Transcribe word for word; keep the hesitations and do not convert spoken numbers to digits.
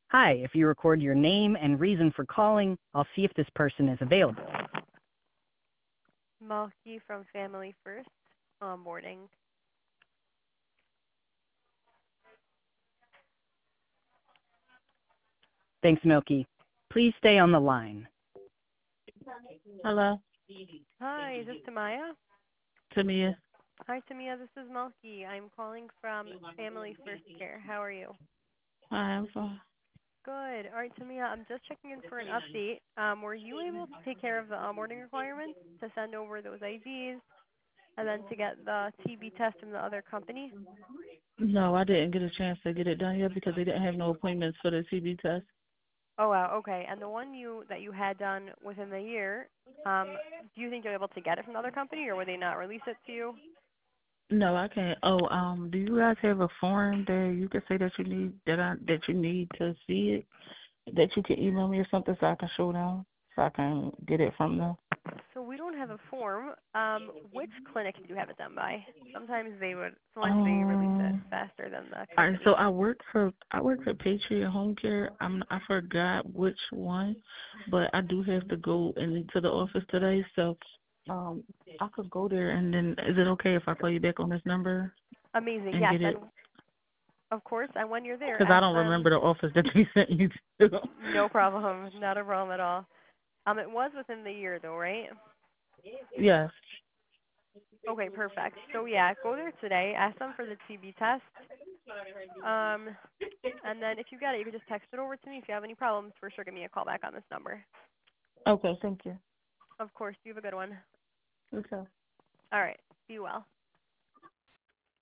Hi, if you record your name and reason for calling, I'll see if this person is available. Malky from Family First onboarding. Thanks, Milky. Please stay on the line. Hello, Hi, is this Tamaya? Tamia. Hi, Tamia. This is Malky. I'm calling from Family First Care. How are you? Hi, I'm fine. Good. All right, Tamia. I'm just checking in for an update. Um, were you able to take care of the onboarding requirements to send over those I Ds and then to get the T B test from the other company? No, I didn't get a chance to get it done yet because they didn't have no appointments for the T B test. Oh wow. Okay. And the one you that you had done within the year, um, do you think you're able to get it from the other company, or would they not release it to you? No, I can't. Oh, um, do you guys have a form that you can say that you need that I that you need to see it? That you can email me or something so I can show them so I can get it from them. So we don't have a form. Um, which clinic did you have it done by? Sometimes they would, sometimes they release it Um. faster than the All right, so company. I work for I work for Patriot Home Care. I'm I forgot which one, but I do have to go into the office today. So, um, I could go there and then is it okay if I call you back on this number Amazing. and Yes, get and it? of course, and when you're there, Because I ask don't remember them. the office that they sent you to. No problem. Not a problem at all. Um, it was within the year though, right? Yes. Okay, perfect. So yeah, go there today. Ask them for the T B test. Um, and then if you get it, you can just text it over to me. If you have any problems, for sure, give me a call back on this number. Okay. Thank you. Of course. You have a good one. Okay. All right. Be well.